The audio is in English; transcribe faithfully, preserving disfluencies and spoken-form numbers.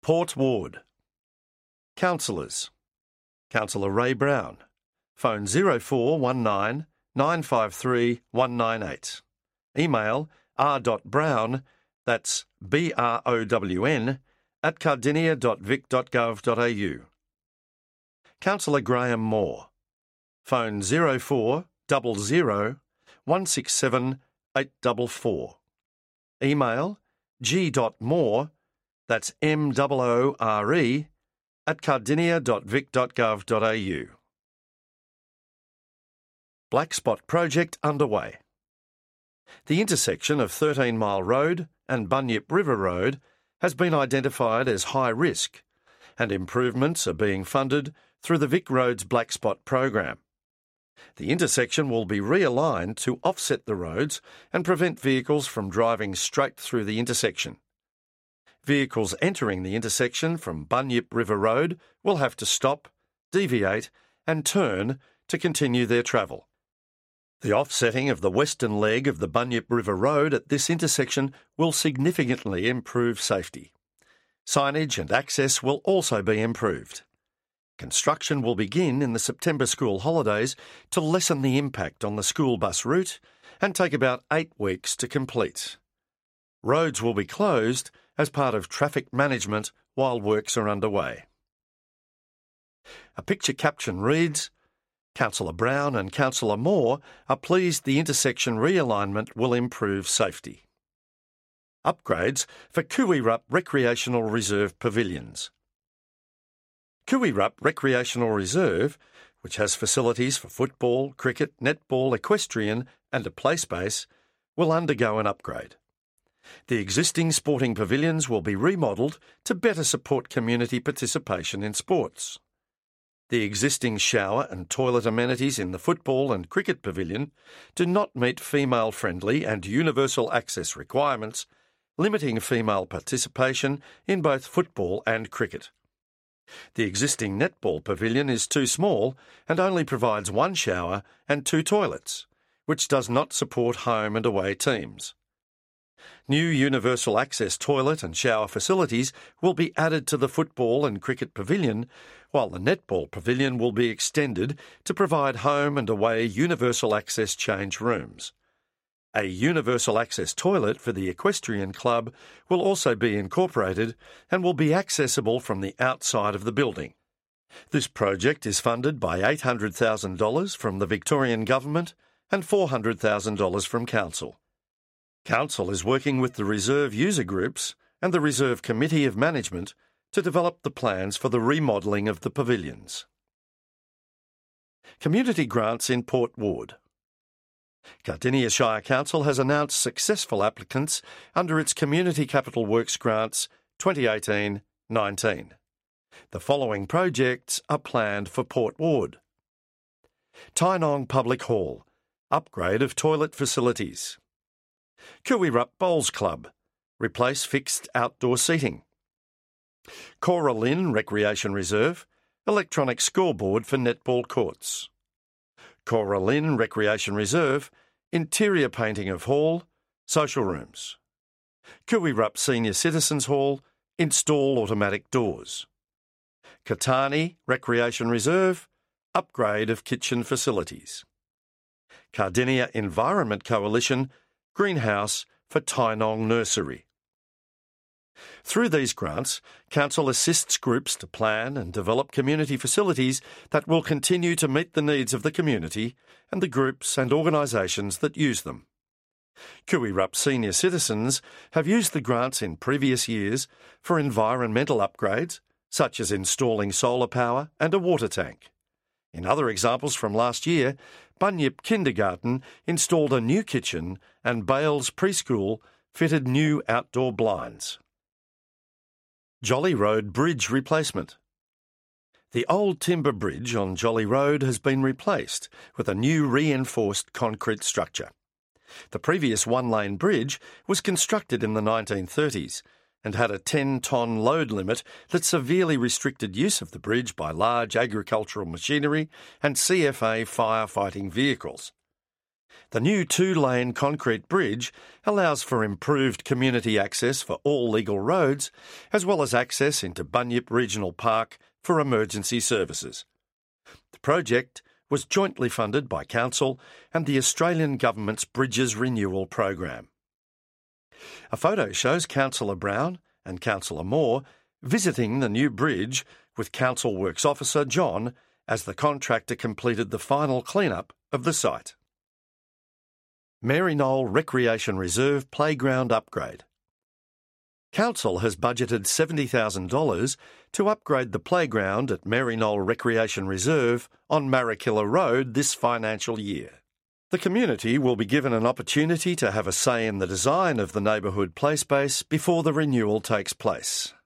Port Ward. Councillors. Councillor Ray Brown. Phone zero four one nine nine five three one nine eight. Email r.brown, that's B R O W N, at cardinia dot vic dot gov dot a u. Councillor Graham Moore. Phone zero four zero zero one six seven eight four four. Email g.moore, that's M O O R E, at cardinia dot vic dot gov dot a u. Black Spot project underway. The intersection of thirteen Mile Road and Bunyip River Road has been identified as high risk, and improvements are being funded through the Vic Roads Black Spot program. The intersection will be realigned to offset the roads and prevent vehicles from driving straight through the intersection. Vehicles entering the intersection from Bunyip River Road will have to stop, deviate and turn to continue their travel. The offsetting of the western leg of the Bunyip River Road at this intersection will significantly improve safety. Signage and access will also be improved. Construction will begin in the September school holidays to lessen the impact on the school bus route and take about eight weeks to complete. Roads will be closed as part of traffic management while works are underway. A picture caption reads, Councillor Brown and Councillor Moore are pleased the intersection realignment will improve safety. Upgrades for Cooey-Rup Recreational Reserve Pavilions. Cooey-Rup Recreational Reserve, which has facilities for football, cricket, netball, equestrian and a play space, will undergo an upgrade. The existing sporting pavilions will be remodelled to better support community participation in sports. The existing shower and toilet amenities in the football and cricket pavilion do not meet female-friendly and universal access requirements, limiting female participation in both football and cricket. The existing netball pavilion is too small and only provides one shower and two toilets, which does not support home and away teams. New universal access toilet and shower facilities will be added to the football and cricket pavilion, while the netball pavilion will be extended to provide home and away universal access change rooms. A universal access toilet for the equestrian club will also be incorporated and will be accessible from the outside of the building. This project is funded by eight hundred thousand dollars from the Victorian Government and four hundred thousand dollars from Council. Council is working with the Reserve user groups and the Reserve Committee of Management to develop the plans for the remodelling of the pavilions. Community grants in Port Ward. Cardinia Shire Council has announced successful applicants under its Community Capital Works Grants twenty eighteen nineteen. The following projects are planned for Port Ward. Tynong Public Hall, upgrade of toilet facilities. Cooey-Rup Bowls Club, replace fixed outdoor seating. Cora Lynn Recreation Reserve, electronic scoreboard for netball courts. Cora Lynn Recreation Reserve, interior painting of hall, social rooms. Cooey-Rup Senior Citizens Hall, install automatic doors. Katani Recreation Reserve, upgrade of kitchen facilities. Cardinia Environment Coalition, greenhouse for Tynong Nursery. Through these grants, Council assists groups to plan and develop community facilities that will continue to meet the needs of the community and the groups and organisations that use them. Cooey-Rup senior citizens have used the grants in previous years for environmental upgrades, such as installing solar power and a water tank. In other examples from last year, Bunyip Kindergarten installed a new kitchen and Bales Preschool fitted new outdoor blinds. Jolly Road Bridge replacement. The old timber bridge on Jolly Road has been replaced with a new reinforced concrete structure. The previous one-lane bridge was constructed in the nineteen thirties and had a ten-tonne load limit that severely restricted use of the bridge by large agricultural machinery and C F A firefighting vehicles. The new two-lane concrete bridge allows for improved community access for all legal roads, as well as access into Bunyip Regional Park for emergency services. The project was jointly funded by Council and the Australian Government's Bridges Renewal Program. A photo shows Councillor Brown and Councillor Moore visiting the new bridge with Council Works Officer John as the contractor completed the final clean-up of the site. Maryknoll Recreation Reserve Playground Upgrade. Council has budgeted seventy thousand dollars to upgrade the playground at Maryknoll Recreation Reserve on Marrikilla Road this financial year. The community will be given an opportunity to have a say in the design of the neighbourhood play space before the renewal takes place.